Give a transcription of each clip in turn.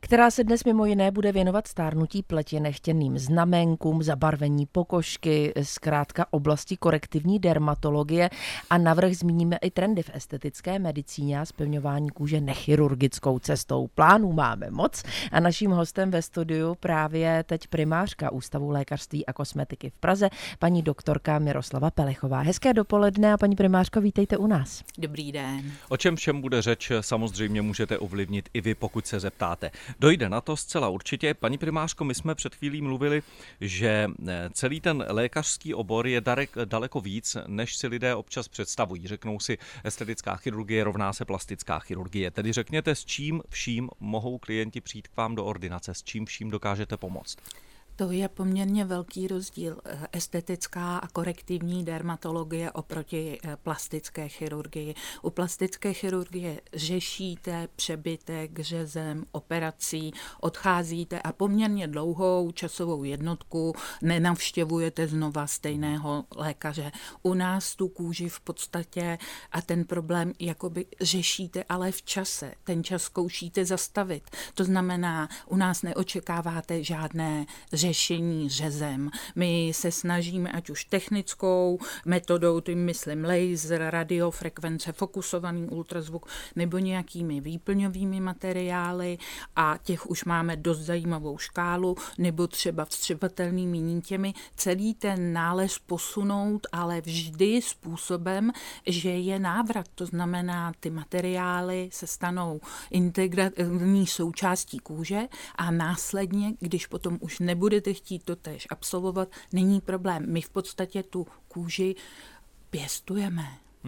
která se dnes mimo jiné bude věnovat stárnutí pleti, nechtěným znamenkům, zabarvení pokožky, zkrátka oblasti korektivní dermatologie a navrch zmíníme i trendy v estetické medicíně a zpevňování kůže nechirurgickou cestou. Plánů máme moc a naším hostem ve studiu právě teď primářka Ústavu lékařství a kosmetiky v Praze, paní doktorka Miroslava Pelechová. Hezké dopoledne a paní primářko, vítejte u nás. Dobrý den. O čem všem bude řeč, samozřejmě můžete ovlivnit i vy, pokud se zeptáte. Dojde na to zcela určitě. Paní primářko, my jsme před chvílí mluvili, že celý ten lékařský obor je daleko víc, než si lidé občas představují. Řeknou si, estetická chirurgie rovná se plastická chirurgie. Tedy řekněte, s čím vším mohou klienti přijít k vám do ordinace, s čím vším dokážete pomoct? To je poměrně velký rozdíl. Estetická a korektivní dermatologie oproti plastické chirurgii. U plastické chirurgie řešíte přebytek řezem, operací, odcházíte a poměrně dlouhou časovou jednotku nenavštěvujete znova stejného lékaře. U nás tu kůži v podstatě a ten problém jakoby řešíte, ale v čase. Ten čas zkoušíte zastavit. To znamená, u nás neočekáváte žádné řešení řezem. My se snažíme, ať už technickou metodou, tím myslím laser, radiofrekvence, fokusovaný ultrazvuk, nebo nějakými výplňovými materiály a těch už máme dost zajímavou škálu, nebo třeba vstřebatelnými nítěmi, celý ten nález posunout, ale vždy způsobem, že je návrat. To znamená, ty materiály se stanou integrální součástí kůže a následně, když potom už nebudete chtít to též absolvovat, není problém. My v podstatě tu kůži pěstujeme.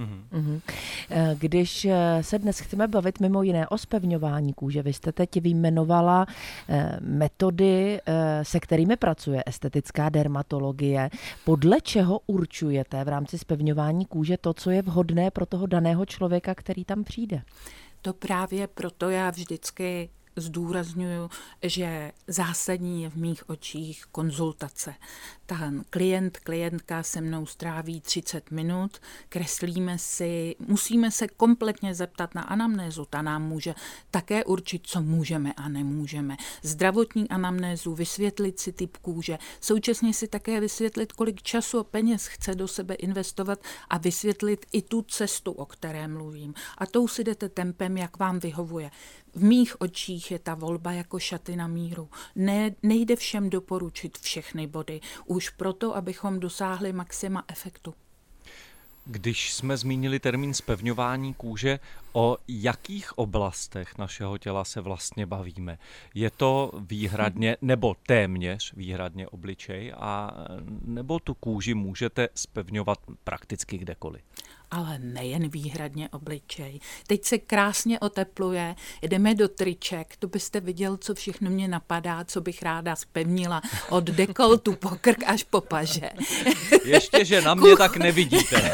Když se dnes chceme bavit mimo jiné o zpevňování kůže, vy jste teď vyjmenovala metody, se kterými pracuje estetická dermatologie. Podle čeho určujete v rámci zpevňování kůže to, co je vhodné pro toho daného člověka, který tam přijde? To právě proto já vždycky zdůrazňuju, že zásadní je v mých očích konzultace. Ten klientka se mnou stráví 30 minut, kreslíme si, musíme se kompletně zeptat na anamnézu, ta nám může také určit, co můžeme a nemůžeme. Zdravotní anamnézu, vysvětlit si typ kůže, současně si také vysvětlit, kolik času a peněz chce do sebe investovat a vysvětlit i tu cestu, o které mluvím. A tou si jdete tempem, jak vám vyhovuje. V mých očích je ta volba jako šaty na míru. Nejde všem doporučit všechny body, už proto, abychom dosáhli maxima efektu. Když jsme zmínili termín zpevňování kůže, o jakých oblastech našeho těla se vlastně bavíme? Je to výhradně nebo téměř výhradně obličej a nebo tu kůži můžete zpevňovat prakticky kdekoliv? Ale nejen výhradně obličej. Teď se krásně otepluje, jdeme do triček, to byste viděl, co všechno mě napadá, co bych ráda zpevnila od dekoltu po krk až po paže. Ještě, že na mě tak nevidíte.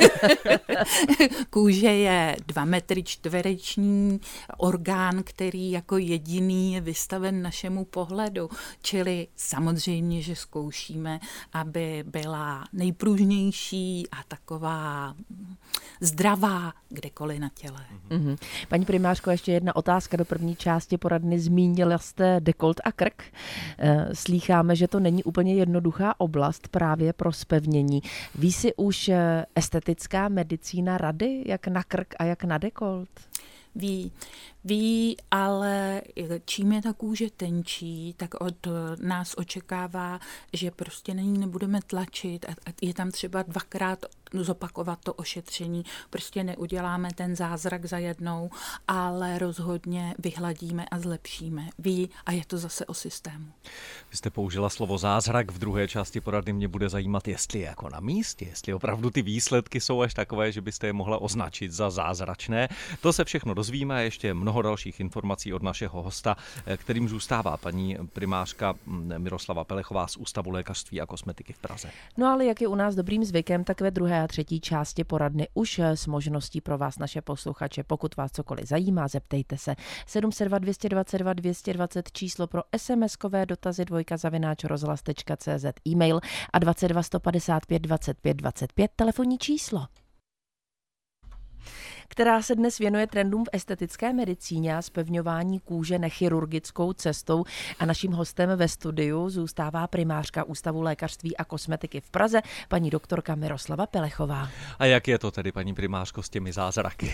Kůže je 2 metry čtvereční orgán, který jako jediný je vystaven našemu pohledu. Čili samozřejmě, že zkoušíme, aby byla nejpružnější a taková zdravá kdekoliv na těle. Paní primářko, ještě jedna otázka do první části poradny. Zmínila jste dekolt a krk. Slýcháme, že to není úplně jednoduchá oblast právě pro zpevnění. Ví si už estetická medicína rady, jak na krk a jak na dekolt? Ví, ale čím je ta kůže tenčí, tak od nás očekává, že prostě na ní nebudeme tlačit a je tam třeba 2krát zopakovat to ošetření. Prostě neuděláme ten zázrak za jednou, ale rozhodně vyhladíme a zlepšíme. A je to zase o systému. Vy jste použila slovo zázrak, v druhé části porady mě bude zajímat, jestli je jako na místě, jestli opravdu ty výsledky jsou až takové, že byste je mohla označit za zázračné. To se všechno dozvíme a ještě mnoho dalších informací od našeho hosta, kterým zůstává paní primářka Miroslava Pelechová z Ústavu lékařství a kosmetiky v Praze. No ale jak je u nás dobrým zvykem, tak ve druhé a třetí části poradny už s možností pro vás, naše posluchače. Pokud vás cokoliv zajímá, zeptejte se. 702 222 220 číslo pro SMS-kové dotazy @rozhlas.cz, e-mail a 22 155 25 25 telefonní číslo. která se dnes věnuje trendům v estetické medicíně a zpevňování kůže nechirurgickou cestou. A naším hostem ve studiu zůstává primářka Ústavu lékařství a kosmetiky v Praze, paní doktorka Miroslava Pelechová. A jak je to tedy, paní primářko, s těmi zázraky?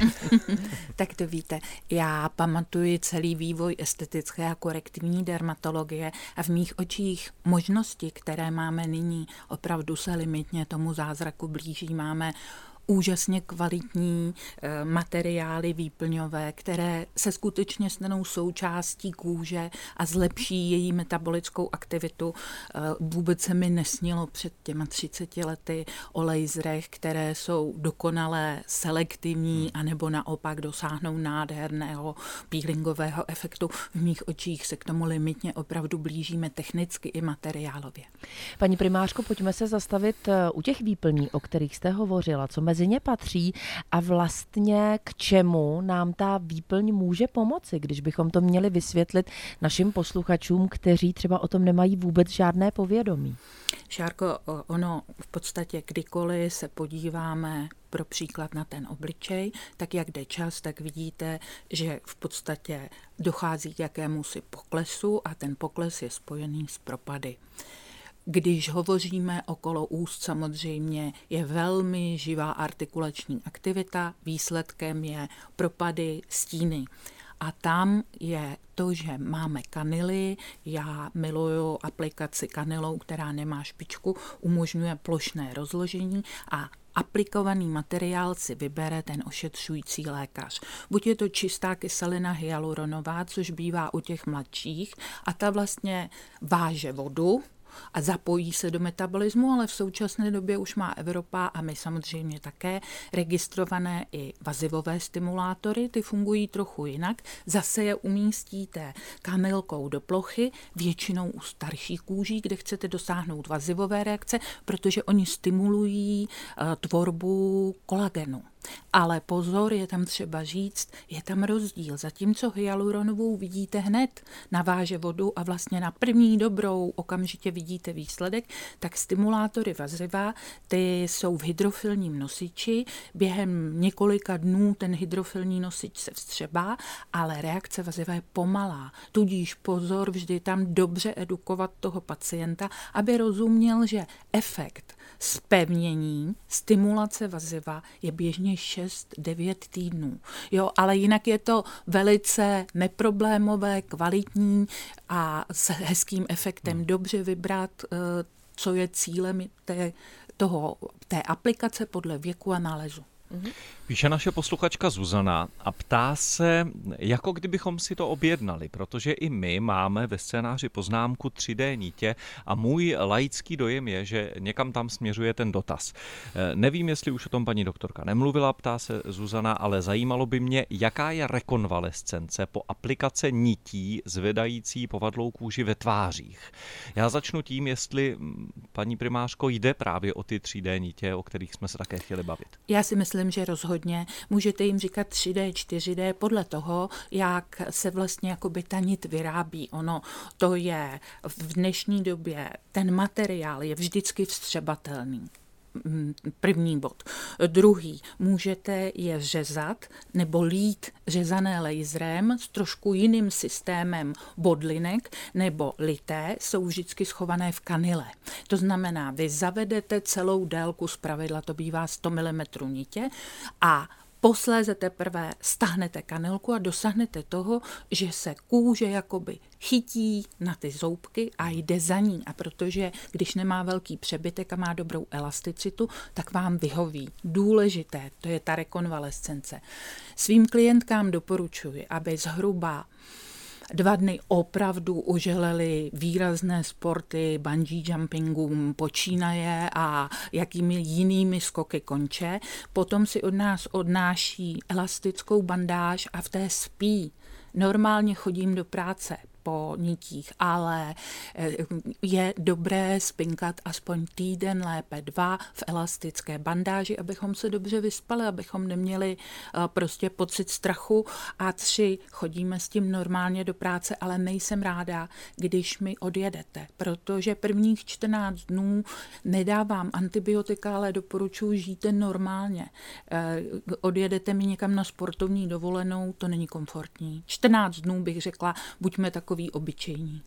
Tak to víte, já pamatuji celý vývoj estetické a korektivní dermatologie a v mých očích možnosti, které máme nyní, opravdu se limitně tomu zázraku blíží. Máme úžasně kvalitní materiály výplňové, které se skutečně stanou součástí kůže a zlepší její metabolickou aktivitu. Vůbec se mi nesnilo před těma 30 lety o laserech, které jsou dokonale selektivní anebo naopak dosáhnou nádherného peelingového efektu. V mých očích se k tomu limitně opravdu blížíme technicky i materiálově. Paní primářko, pojďme se zastavit u těch výplní, o kterých jste hovořila, co mezi ně patří a vlastně k čemu nám ta výplň může pomoci, když bychom to měli vysvětlit našim posluchačům, kteří třeba o tom nemají vůbec žádné povědomí. Šárko, ono v podstatě kdykoliv se podíváme pro příklad na ten obličej, tak jak jde čas, tak vidíte, že v podstatě dochází k jakémusi poklesu a ten pokles je spojený s propady. Když hovoříme okolo úst, samozřejmě je velmi živá artikulační aktivita, výsledkem je propady, stíny. A tam je to, že máme kanily, já miluju aplikaci kanylou, která nemá špičku, umožňuje plošné rozložení a aplikovaný materiál si vybere ten ošetřující lékař. Buď je to čistá kyselina hyaluronová, což bývá u těch mladších, a ta vlastně váže vodu, a zapojí se do metabolismu, ale v současné době už má Evropa a my samozřejmě také registrované i vazivové stimulátory, ty fungují trochu jinak. Zase je umístíte kanylkou do plochy, většinou u starších kůží, kde chcete dosáhnout vazivové reakce, protože oni stimulují tvorbu kolagenu. Ale pozor, je tam třeba říct, je tam rozdíl. Zatímco hyaluronovou vidíte hned, naváže vodu a vlastně na první dobrou okamžitě vidíte výsledek, tak stimulátory vaziva, ty jsou v hydrofilním nosiči. Během několika dnů ten hydrofilní nosič se vstřebá, ale reakce vaziva je pomalá. Tudíž pozor, vždy tam dobře edukovat toho pacienta, aby rozuměl, že efekt zpevnění, stimulace vaziva je běžně 6-9 týdnů. Jo, ale jinak je to velice neproblémové, kvalitní a s hezkým efektem. Dobře vybrat, co je cílem té aplikace podle věku a nálezu. Píše naše posluchačka Zuzana a ptá se, jako kdybychom si to objednali, protože i my máme ve scénáři poznámku 3D nitě a můj laický dojem je, že někam tam směřuje ten dotaz. Nevím, jestli už o tom paní doktorka nemluvila, ptá se Zuzana, ale zajímalo by mě, jaká je rekonvalescence po aplikaci nití zvedající povadlou kůži ve tvářích. Já začnu tím, jestli, paní primářko, jde právě o ty 3D nitě, o kterých jsme se také chtěli bavit. Já si myslím, že rozhodně. Můžete jim říkat 3D, 4D podle toho, jak se vlastně jakoby ta nit vyrábí. Ono to je v dnešní době, ten materiál je vždycky vstřebatelný. První bod. Druhý, můžete je řezat nebo lít řezané laserem s trošku jiným systémem bodlinek nebo lité, jsou vždycky schované v kanyle. To znamená, vy zavedete celou délku, zpravidla to bývá 100 mm nitě a posléze teprve stáhnete kanylku a dosáhnete toho, že se kůže jakoby chytí na ty zoubky a jde za ní. A protože když nemá velký přebytek a má dobrou elasticitu, tak vám vyhoví. Důležité, to je ta rekonvalescence. Svým klientkám doporučuji, aby zhruba 2 dny opravdu oželeli výrazné sporty, bungee jumpingům počínaje a jakými jinými skoky konče. Potom si od nás odnáší elastickou bandáž a v té spí. Normálně chodím do práce po nitích, ale je dobré spinkat aspoň týden, lépe 2 v elastické bandáži, abychom se dobře vyspali, abychom neměli prostě pocit strachu. A 3, chodíme s tím normálně do práce, ale nejsem ráda, když mi odjedete, protože prvních 14 dnů nedávám antibiotika, ale doporučuji žijte normálně. Odjedete mi někam na sportovní dovolenou, to není komfortní. 14 dnů bych řekla, buďme takový obyčejní.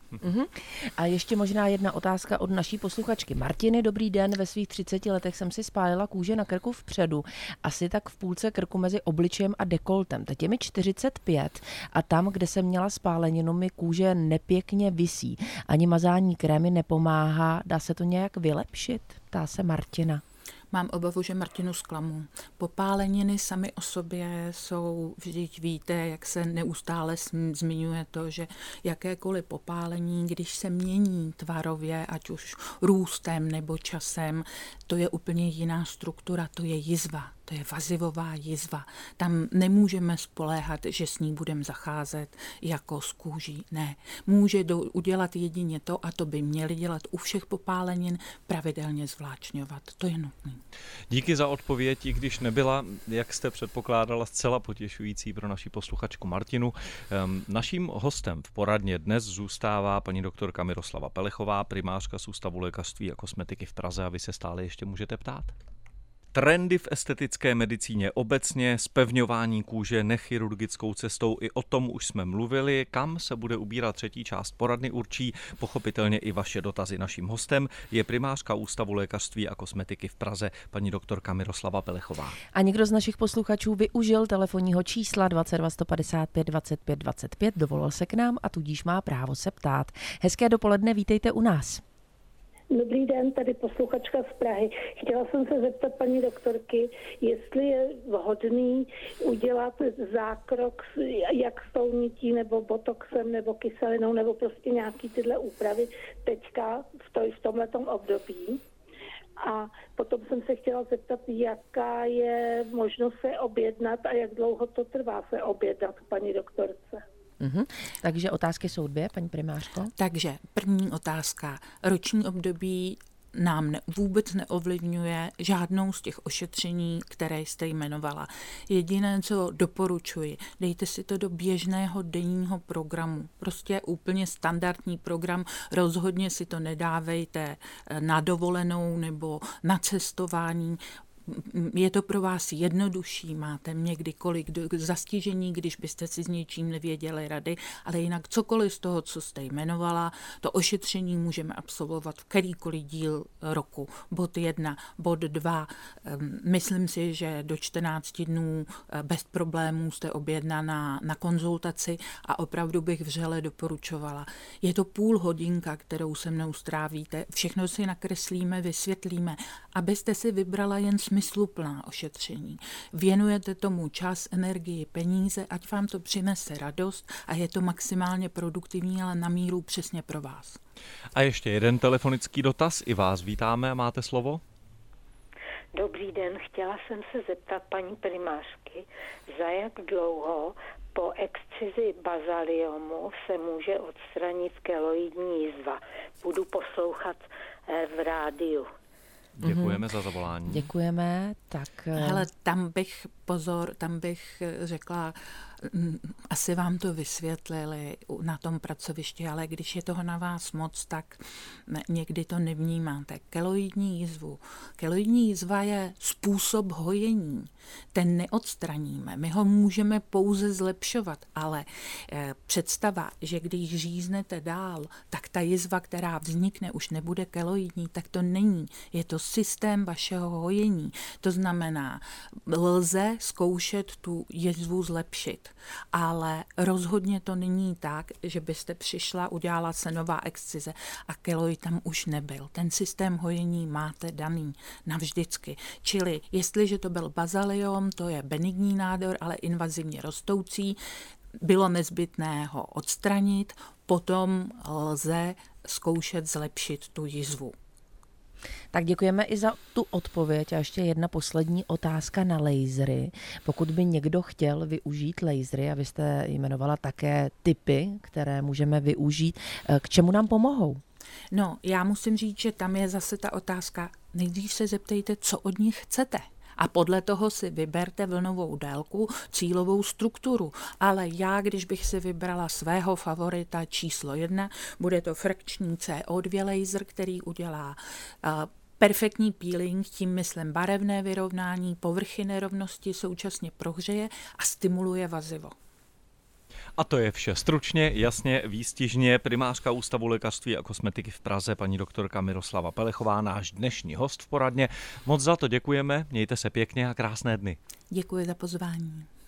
A ještě možná jedna otázka od naší posluchačky Martiny. Dobrý den, ve svých 30 letech jsem si spálila kůže na krku vpředu, asi tak v půlce krku mezi obličejem a dekoltem. Teď je mi 45 a tam, kde jsem měla spáleninu, mi kůže nepěkně visí. Ani mazání krémy nepomáhá. Dá se to nějak vylepšit? Ptá se Martina. Mám obavu, že Martinu zklamu. Popáleniny samy o sobě jsou, vždyť víte, jak se neustále zmiňuje to, že jakékoliv popálení, když se mění tvarově, ať už růstem nebo časem, to je úplně jiná struktura, to je jizva. To je vazivová jizva. Tam nemůžeme spoléhat, že s ní budeme zacházet jako s kůží. Ne. Může udělat jedině to, a to by měli dělat u všech popálenin, pravidelně zvláčňovat. To je nutné. Díky za odpověď, i když nebyla, jak jste předpokládala, zcela potěšující pro naši posluchačku Martinu. Naším hostem v poradně dnes zůstává paní doktorka Miroslava Pelechová, primářka z Ústavu lékařství a kosmetiky v Praze, a vy se stále ještě můžete ptát. Trendy v estetické medicíně obecně, zpevňování kůže nechirurgickou cestou, i o tom už jsme mluvili. Kam se bude ubírat třetí část poradny, určí pochopitelně i vaše dotazy. Naším hostem je primářka Ústavu lékařství a kosmetiky v Praze, paní doktorka Miroslava Pelechová. A někdo z našich posluchačů využil telefonního čísla 22 155 25 25, dovolil se k nám a tudíž má právo se ptát. Hezké dopoledne, vítejte u nás. Dobrý den, tady posluchačka z Prahy. Chtěla jsem se zeptat paní doktorky, jestli je vhodný udělat zákrok jak s tou nití, nebo botoxem, nebo kyselinou, nebo prostě nějaký tyhle úpravy teďka v tomhletom období. A potom jsem se chtěla zeptat, jaká je možnost se objednat a jak dlouho to trvá se objednat paní doktorce. Takže otázky jsou 2, paní primářko. Takže první otázka. Roční období nám vůbec neovlivňuje žádnou z těch ošetření, které jste jmenovala. Jediné, co doporučuji, dejte si to do běžného denního programu. Prostě úplně standardní program, rozhodně si to nedávejte na dovolenou nebo na cestování. Je to pro vás jednodušší, máte někdy kolik zastižení, když byste si s něčím nevěděli rady, ale jinak cokoliv z toho, co jste jmenovala, to ošetření můžeme absolvovat v kterýkoliv díl roku. Bod 1, bod 2, myslím si, že do 14 dnů bez problémů jste objednaná na konzultaci a opravdu bych vřele doporučovala. Je to půl hodinka, kterou se mnou strávíte, všechno si nakreslíme, vysvětlíme, abyste si vybrala jen smysluplná ošetření. Věnujete tomu čas, energii, peníze, ať vám to přinese radost a je to maximálně produktivní, ale na míru přesně pro vás. A ještě jeden telefonický dotaz, i vás vítáme a máte slovo. Dobrý den, chtěla jsem se zeptat paní primářky, za jak dlouho po excizi bazaliomu se může odstranit keloidní jizva. Budu poslouchat v rádiu. Děkujeme za zavolání. Děkujeme. Tak... Hele, tam bych řekla, asi vám to vysvětlili na tom pracovišti, ale když je toho na vás moc, tak někdy to nevnímáte. Keloidní jizva je způsob hojení. Ten neodstraníme. My ho můžeme pouze zlepšovat, ale představa, že když říznete dál, tak ta jizva, která vznikne, už nebude keloidní, tak to není. Je to systém vašeho hojení. To znamená, lze zkoušet tu jizvu zlepšit, ale rozhodně to není tak, že byste přišla, udělala se nová excize a keloid tam už nebyl. Ten systém hojení máte daný navždycky. Čili jestliže to byl bazaliom, to je benigní nádor, ale invazivně rostoucí, bylo nezbytné ho odstranit, potom lze zkoušet zlepšit tu jizvu. Tak děkujeme i za tu odpověď a ještě jedna poslední otázka na lasery. Pokud by někdo chtěl využít lasery, a vy jste jmenovala také typy, které můžeme využít, k čemu nám pomohou? No, já musím říct, že tam je zase ta otázka, nejdřív se zeptejte, co od nich chcete. A podle toho si vyberte vlnovou délku, cílovou strukturu. Ale já, když bych si vybrala svého favorita číslo 1, bude to frakční CO2 laser, který udělá perfektní peeling, tím myslím barevné vyrovnání, povrchy nerovnosti, současně prohřeje a stimuluje vazivo. A to je vše. Stručně, jasně, výstižně. Primářka Ústavu lékařství a kosmetiky v Praze, paní doktorka Miroslava Pelechová, náš dnešní host v poradně. Moc za to děkujeme, mějte se pěkně a krásné dny. Děkuji za pozvání.